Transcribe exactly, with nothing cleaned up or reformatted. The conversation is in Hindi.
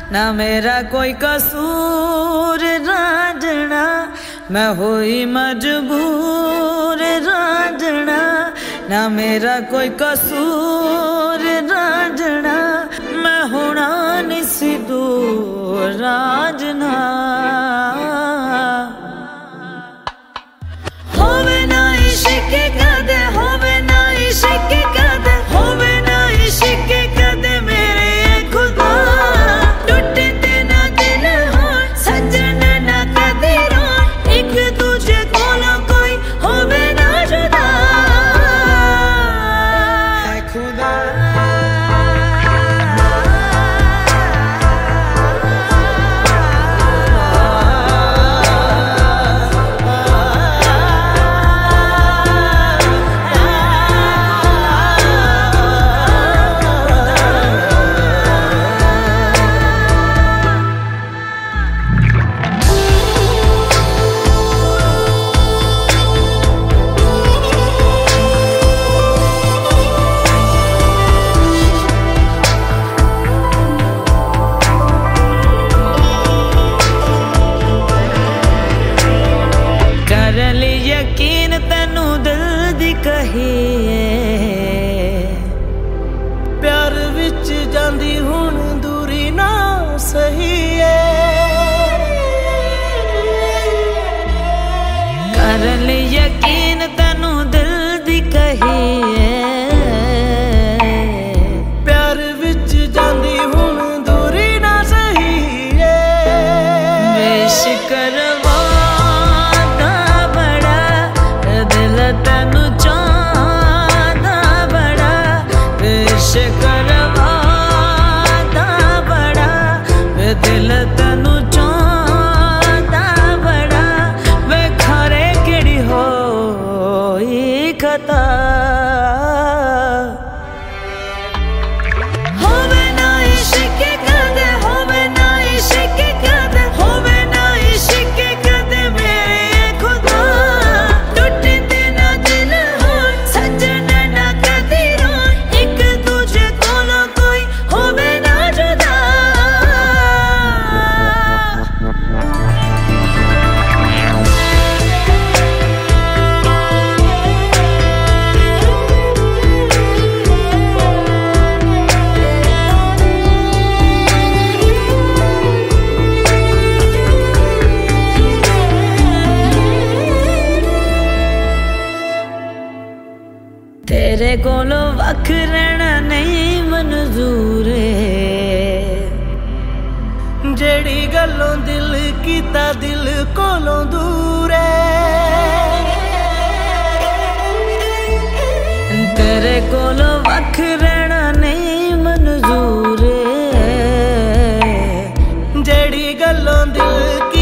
ना मेरा कोई कसूर रांझना, मैं हुई मजबूर रांझना। ना मेरा कोई कसूर रांझना, मैं होना नहीं सी दूर रांझना। होवे ना इश्क कदे, होवे ना इश्क कदे, होवे ना इश्क कदे मेरे खुदा। टुटते ना दिल हो सजन ना कदे रो, एक दूजे कोलों कोई होवे ना जुदा। है खुदा यकीन तेनू दिल दी कही प्यार विच जांदी हुण दूरी ना सही है। कर ले यकीन तेनू दिल दी कही प्यार विच जांदी हुण दूरी ना सही है। बेशकर तेनू चाहदा बड़ा, पेश करवादा बड़ा, वे दिल तेनू चाहदा बड़ा। वे खरे केड़ी होई खता, होवे ना इश्क कदे, होवे ना इश्क कदे, होवे ना इश्क कदे मेरे खुदा। तेरे कोलों वख रहना नहीं मंजूर है, जेड़ी गल्लों दिल कीता दिल कोलों दूर है। तेरे कोलों वख रहना नहीं मंजूर है, जेड़ी गल्लों दिल